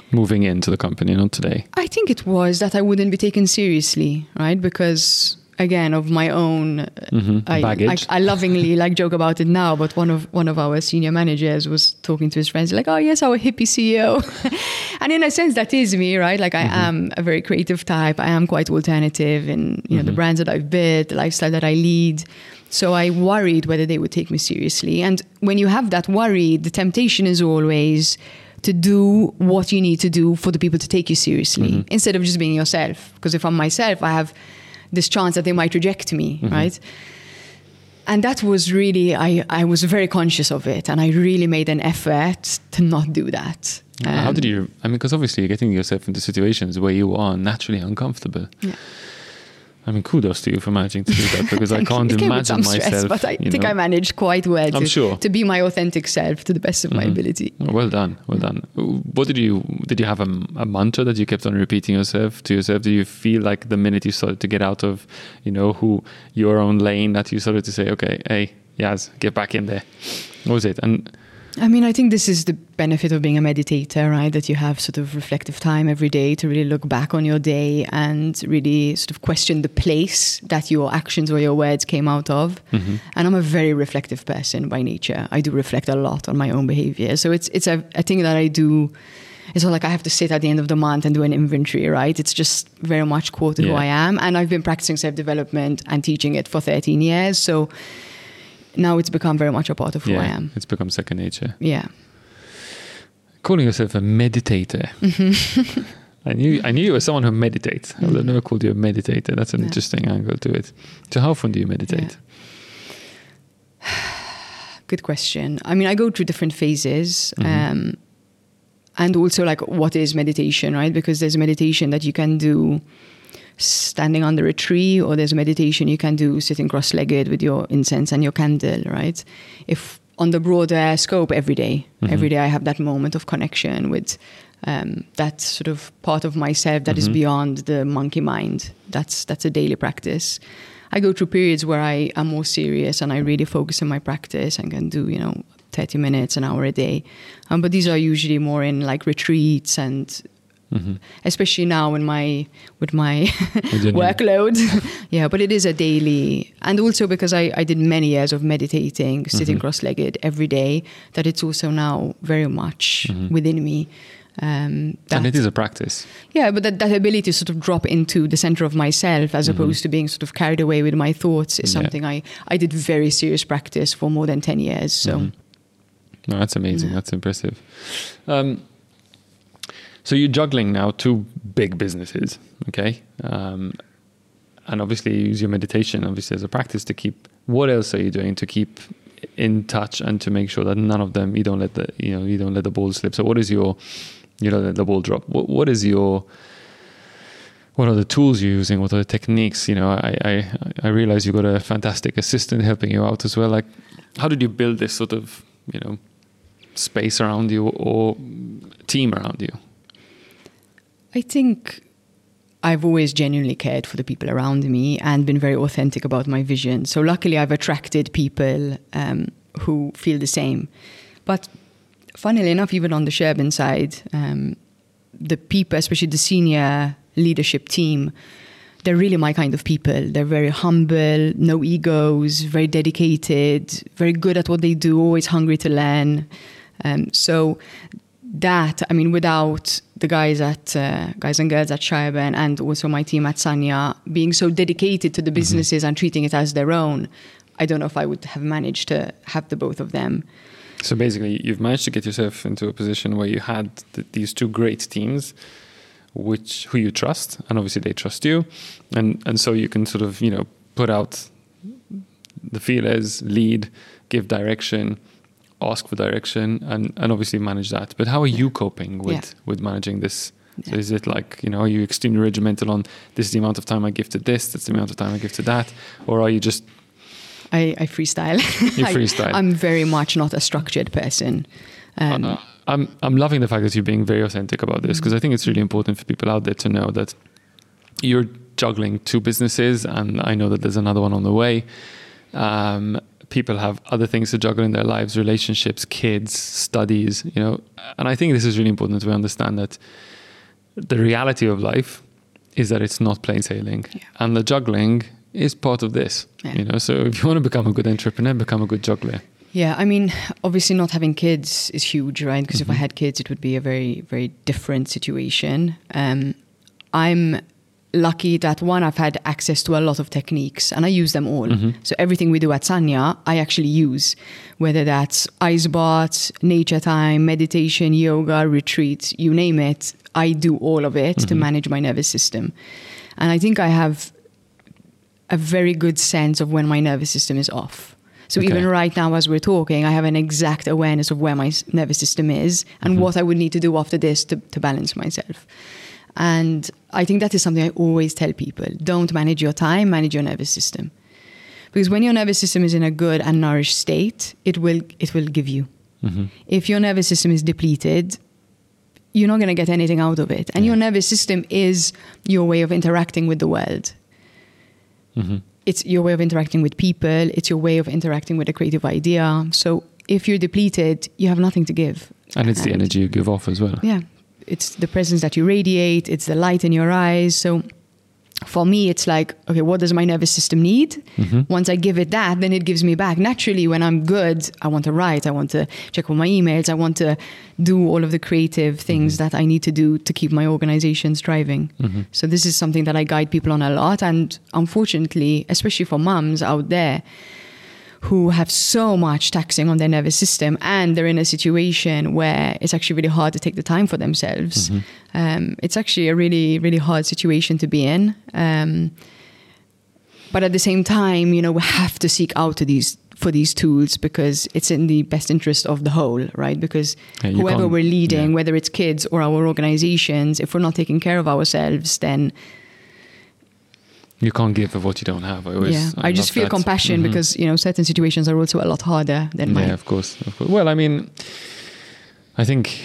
moving into the company, not today? I think it was that I wouldn't be taken seriously, right? Because again, of my own baggage. I lovingly joke about it now, but one of our senior managers was talking to his friends like, "Oh yes, our hippie CEO," and in a sense that is me, right? Like I am a very creative type. I am quite alternative in the brands that I've built, the lifestyle that I lead. So I worried whether they would take me seriously. And when you have that worry, the temptation is always to do what you need to do for the people to take you seriously instead of just being yourself. Because if I'm myself, I have this chance that they might reject me, right? And that was really, I was very conscious of it, and I really made an effort to not do that. How did you, because obviously you're getting yourself into situations where you are naturally uncomfortable. Yeah. Kudos to you for managing to do that, because I can't imagine myself. But I think I managed quite well to be my authentic self to the best of my ability. Well done. What did you have a mantra that you kept on repeating to yourself? Do you feel like the minute you started to get out of, your own lane, that you started to say, okay, hey, Yaz, get back in there? What was it? And I think this is the benefit of being a meditator, right? That you have sort of reflective time every day to really look back on your day and really sort of question the place that your actions or your words came out of. And I'm a very reflective person by nature. I do reflect a lot on my own behavior. So it's a thing that I do. It's not like I have to sit at the end of the month and do an inventory, right? It's just very much core to who I am. And I've been practicing self-development and teaching it for 13 years. So now it's become very much a part of who I am. It's become second nature. Yeah. Calling yourself a meditator. I knew you were someone who meditates. I would have never called you a meditator. That's an interesting angle to it. So how often do you meditate? Yeah. Good question. I go through different phases. And also what is meditation, right? Because there's meditation that you can do standing under a tree, or there's a meditation you can do sitting cross-legged with your incense and your candle, right? If on the broader scope, every day I have that moment of connection with that sort of part of myself that is beyond the monkey mind. That's a daily practice. I go through periods where I am more serious and I really focus on my practice and can do 30 minutes, an hour a day, but these are usually more in retreats and especially now with my workload. But it is a daily, and also because I did many years of meditating, sitting cross-legged every day, that it's also now very much within me. And it is a practice. Yeah, but that ability to sort of drop into the center of myself as opposed to being sort of carried away with my thoughts is something I did very serious practice for more than 10 years. So. No, that's amazing. That's impressive. So you're juggling now two big businesses, okay? And obviously you use your meditation obviously as a practice to keep. What else are you doing to keep in touch and to make sure that none of them you don't let the ball slip? So what is your let the ball drop? What are the tools you're using? What are the techniques? I realize you've got a fantastic assistant helping you out as well. Like, how did you build this sort of space around you or team around you? I think I've always genuinely cared for the people around me and been very authentic about my vision. So luckily I've attracted people who feel the same. But funnily enough, even on the Sherbin side, the people, especially the senior leadership team, they're really my kind of people. They're very humble, no egos, very dedicated, very good at what they do, always hungry to learn. So that, without the guys and girls at Sherbin and also my team at Sanya being so dedicated to the businesses and treating it as their own, I don't know if I would have managed to have the both of them. So basically, you've managed to get yourself into a position where you had these two great teams, who you trust, and obviously they trust you, and so you can sort of put out the feelers, lead, give direction, ask for direction, and obviously manage that. But how are you coping with managing this? So is it like, are you extremely regimental on this is the amount of time I give to this, that's the amount of time I give to that, or are you just I freestyle. You freestyle. I'm very much not a structured person. I'm loving the fact that you're being very authentic about this, because I think it's really important for people out there to know that you're juggling two businesses, and I know that there's another one on the way. people have other things to juggle in their lives, relationships, kids, studies, you know. And I think this is really important to understand that the reality of life is that it's not plain sailing. Yeah. And the juggling is part of this, Yeah. you know. So if you want to become a good entrepreneur, become a good juggler. Yeah, I mean, obviously not having kids is huge, right? Because if I had kids, it would be a very, very different situation. I'm lucky that, one, I've had access to a lot of techniques and I use them all. So everything we do at Sanya, I actually use, whether that's ice baths, nature time, meditation, yoga, retreats, you name it. I do all of it to manage my nervous system. And I think I have a very good sense of when my nervous system is off. So even right now, as we're talking, I have an exact awareness of where my nervous system is and what I would need to do after this to balance myself. And I think that is something I always tell people. Don't manage your time, manage your nervous system. Because when your nervous system is in a good and nourished state, it will give you. If your nervous system is depleted, you're not going to get anything out of it. And your nervous system is your way of interacting with the world. It's your way of interacting with people. It's your way of interacting with a creative idea. So if you're depleted, you have nothing to give. And it's the energy you give off as well. Yeah. It's the presence that you radiate. It's the light in your eyes. So for me, it's like, okay, what does my nervous system need? Once I give it that, then it gives me back. Naturally, when I'm good, I want to write. I want to check all my emails. I want to do all of the creative things that I need to do to keep my organization thriving. So this is something that I guide people on a lot. And unfortunately, especially for mums out there who have so much taxing on their nervous system and they're in a situation where it's actually really hard to take the time for themselves. It's actually a really, really hard situation to be in. But at the same time, you know, we have to seek out for these tools because it's in the best interest of the whole, right? Because whoever we're leading, whether it's kids or our organizations, if we're not taking care of ourselves, then you can't give of what you don't have. I just feel compassion because, you know, certain situations are also a lot harder than mine. Yeah, of course. Well, I mean, I think,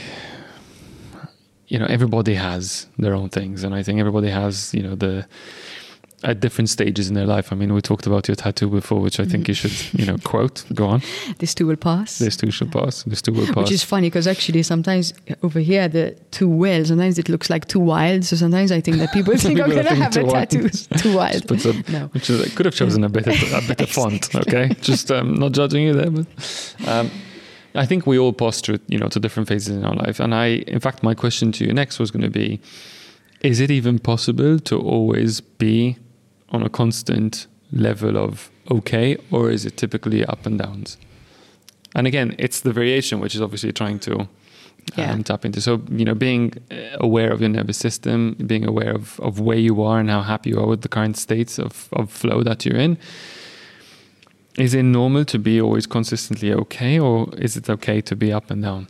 you know, everybody has their own things. And I think everybody has, you know, at different stages in their life. I mean, we talked about your tattoo before, which I think you should, you know, quote. Go on. This too will pass. This too shall pass. This too will pass. Which is funny because actually sometimes over here, the too well, sometimes it looks like too wild. So sometimes I think that people think I'm going to have a tattoo. Too wild. No. Which is, I could have chosen a better font, okay? Just not judging you there. But I think we all pass through, you know, to different phases in our life. And in fact, my question to you next was going to be, is it even possible to always be on a constant level of okay, or is it typically up and downs? And again, it's the variation, which is obviously trying to tap into. So, you know, being aware of your nervous system, being aware of where you are and how happy you are with the current states of flow that you're in. Is it normal to be always consistently okay, or is it okay to be up and down?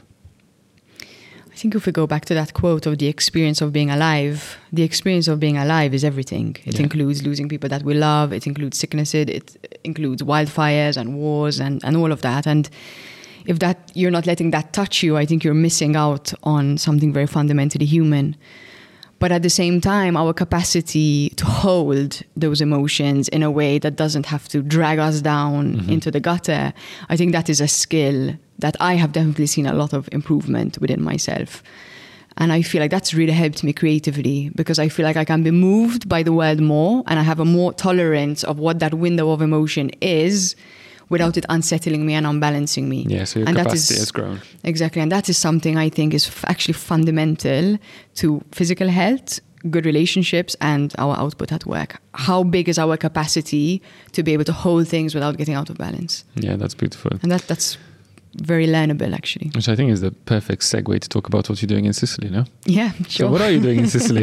I think if we go back to that quote of the experience of being alive, the experience of being alive is everything. It includes losing people that we love. It includes sicknesses. It includes wildfires and wars and all of that. And if that you're not letting that touch you, I think you're missing out on something very fundamentally human. But at the same time, our capacity to hold those emotions in a way that doesn't have to drag us down into the gutter, I think that is a skill that I have definitely seen a lot of improvement within myself. And I feel like that's really helped me creatively because I feel like I can be moved by the world more and I have a more tolerance of what that window of emotion is without it unsettling me and unbalancing me. Yeah, so your capacity has grown. Exactly. And that is something I think is actually fundamental to physical health, good relationships, and our output at work. How big is our capacity to be able to hold things without getting out of balance? Yeah, that's beautiful. And that's very learnable, actually. Which I think is the perfect segue to talk about what you're doing in Sicily, no? Yeah, sure. So what are you doing in Sicily?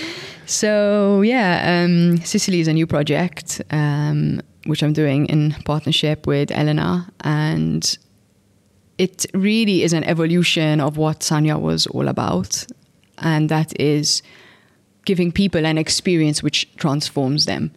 So, Sicily is a new project, which I'm doing in partnership with Elena. And it really is an evolution of what Sanya was all about. And that is giving people an experience which transforms them.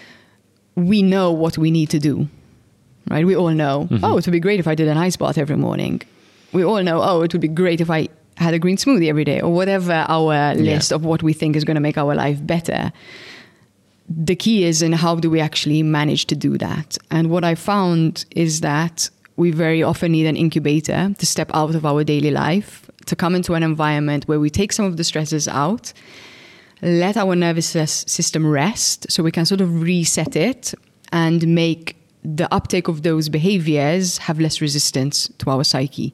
We know what we need to do, right? We all know, it would be great if I did an ice bath every morning. We all know, it would be great if I had a green smoothie every day, or whatever our list of what we think is going to make our life better. the key is in how do we actually manage to do that. And what I found is that we very often need an incubator to step out of our daily life, to come into an environment where we take some of the stresses out, let our nervous system rest so we can sort of reset it and make the uptake of those behaviors have less resistance to our psyche.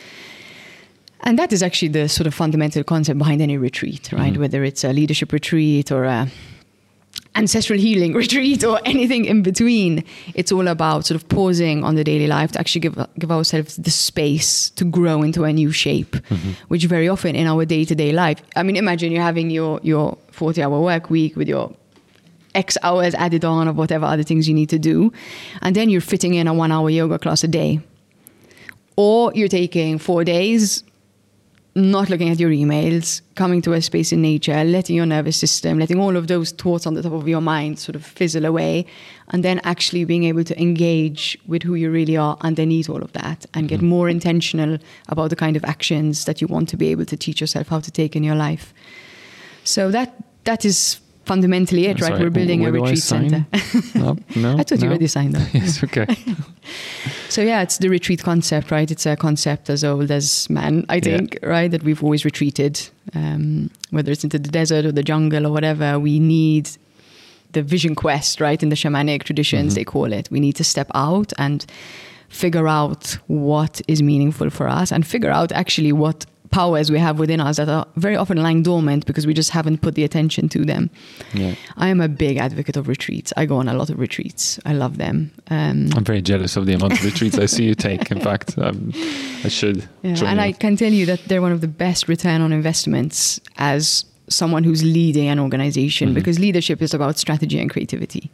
And that is actually the sort of fundamental concept behind any retreat, right? Whether it's a leadership retreat or a ancestral healing retreat or anything in between, it's all about sort of pausing on the daily life to actually give ourselves the space to grow into a new shape, which very often in our day-to-day life, I mean, imagine you're having your 40-hour work week with your X hours added on of whatever other things you need to do, and then you're fitting in a 1-hour yoga class a day. Or you're taking 4 days, not looking at your emails, coming to a space in nature, letting your nervous system, letting all of those thoughts on the top of your mind sort of fizzle away, and then actually being able to engage with who you really are underneath all of that and get more intentional about the kind of actions that you want to be able to teach yourself how to take in your life. So that is fundamentally it, right? Sorry, We're building a retreat center. No, I thought you already signed that. Yes, okay. So yeah, it's the retreat concept, right? It's a concept as old as man, I think, right? That we've always retreated, whether it's into the desert or the jungle or whatever. We need the vision quest, right? In the shamanic traditions, they call it. We need to step out and figure out what is meaningful for us and figure out actually what powers we have within us that are very often lying dormant because we just haven't put the attention to them. Yeah. I am a big advocate of retreats. I go on a lot of retreats. I love them. I'm very jealous of the amount of retreats I see you take. In fact, I should. Yeah, and I can tell you that they're one of the best return on investments as someone who's leading an organization, because leadership is about strategy and creativity.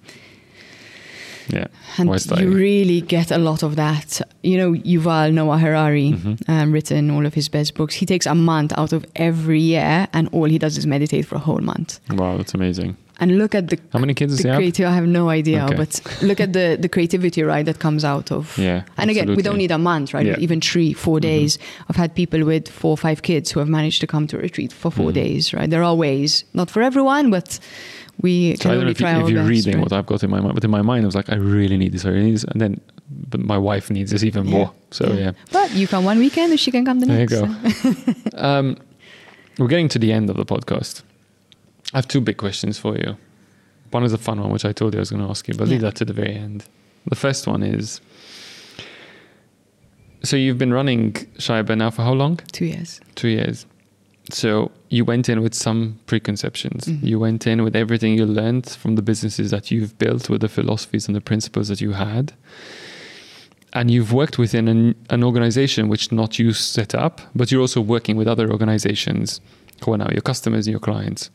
Yeah, and you really get a lot of that. You know, Yuval Noah Harari, written all of his best books. He takes a month out of every year, and all he does is meditate for a whole month. Wow, that's amazing. And look at how many kids does he have? I have no idea, but look at the creativity, right, that comes out of. Yeah, and again, we don't need a month, right? Yeah. Even 3-4 days. I've had people with 4 or 5 kids who have managed to come to a retreat for 4 days, right? There are ways, not for everyone, but we can only try our best. If you're reading right? what I've got in my mind, but in my mind I was like, I really need this, and then, but my wife needs this even more. So yeah. But you come one weekend, and she can come the next. There you go. We're getting to the end of the podcast. I have 2 big questions for you. One is a fun one, which I told you I was going to ask you, but leave that to the very end. The first one is, so you've been running Shaiba now for how long? 2 years. 2 years. So you went in with some preconceptions. You went in with everything you learned from the businesses that you've built, with the philosophies and the principles that you had. And you've worked within an organization which not you set up, but you're also working with other organizations who are now your customers and your clients.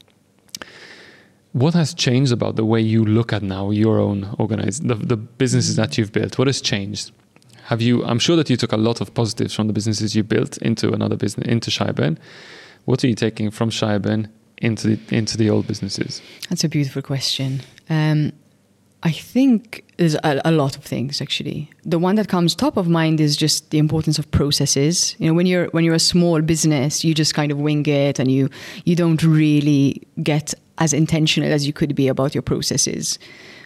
What has changed about the way you look at now your own the businesses that you've built? What has changed? I'm sure that you took a lot of positives from the businesses you built into another business, into Shaiban. What are you taking from Shaiban into the old businesses? That's a beautiful question. I think there's a lot of things, actually. The one that comes top of mind is just the importance of processes. You know, when you're a small business, you just kind of wing it, and you don't really get as intentional as you could be about your processes.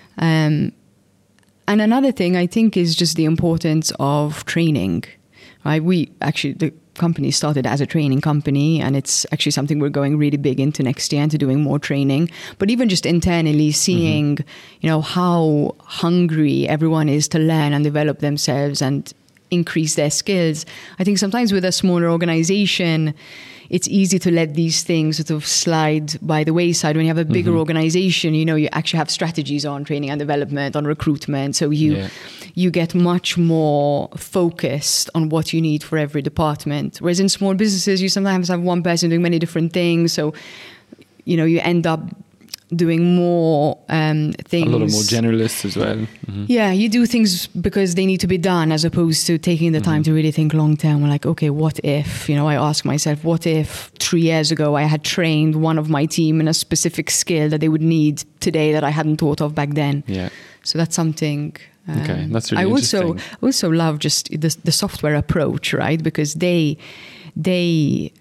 And another thing I think is just the importance of training. Right? The company started as a training company, and it's actually something we're going really big into next year, into doing more training. But even just internally seeing, how hungry everyone is to learn and develop themselves and increase their skills. I think sometimes with a smaller organization, it's easy to let these things sort of slide by the wayside. When you have a bigger organization, you actually have strategies on training and development, on recruitment. So you get much more focused on what you need for every department. Whereas in small businesses, you sometimes have one person doing many different things. So, you end up doing more things. A lot of more generalists as well. Yeah, you do things because they need to be done, as opposed to taking the time to really think long term. We're like, okay, what if? I ask myself, what if 3 years ago I had trained one of my team in a specific skill that they would need today that I hadn't thought of back then? Yeah. So that's something. Okay, that's really interesting. I also love just the software approach, right? Because they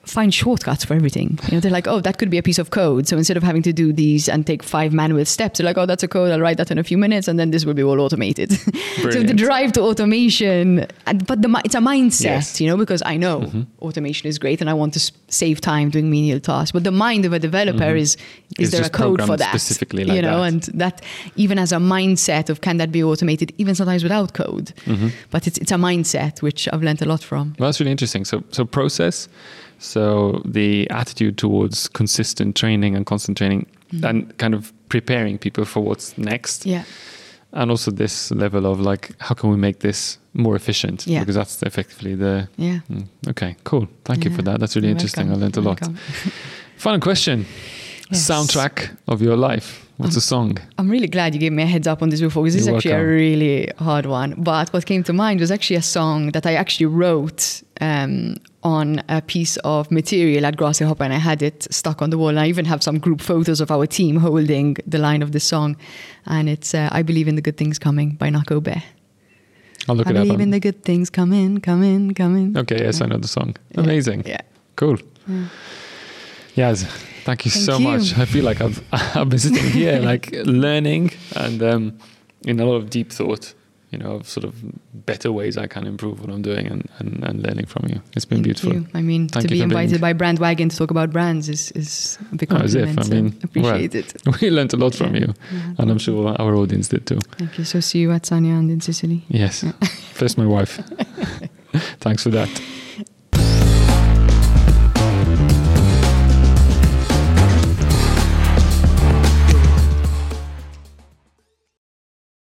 find shortcuts for everything. They're like, oh, that could be a piece of code. So instead of having to do these and take 5 manual steps, they're like, oh, that's a code. I'll write that in a few minutes, and then this will be all automated. So the drive to automation, but it's a mindset, because I know automation is great, and I want to save time doing menial tasks. But the mind of a developer is there a code for that? Specifically like that. And that even as a mindset of can that be automated, even sometimes without code. But it's a mindset which I've learned a lot from. Well, that's really interesting. So process. So the attitude towards consistent training and constant training and kind of preparing people for what's next. Yeah. And also this level of like, how can we make this more efficient? Yeah. Because that's effectively the... Yeah. Okay, cool. Thank you for that. That's really interesting. I learned a lot. Final question. Yes. Soundtrack of your life. What's a song? I'm really glad you gave me a heads up on this before, because this is actually a really hard one. But what came to mind was actually a song that I actually wrote on a piece of material at Grasshopper, and I had it stuck on the wall. And I even have some group photos of our team holding the line of this song. And it's I Believe in the Good Things Coming by Nako Be. I'll look it up. I believe in the good things coming. Okay, yes, I know the song. Amazing. Yeah. Cool. Yes. Thank you so much. I feel like I've been sitting here like learning and in a lot of deep thought, of sort of better ways I can improve what I'm doing and learning from you. It's been beautiful. You. I mean, to be invited by Brandwagon to talk about brands is a big compliment. Appreciate it. We learned a lot from you, and I'm sure our audience did too. Thank you. So see you at Sanya and in Sicily. Yes. First my wife. Thanks for that.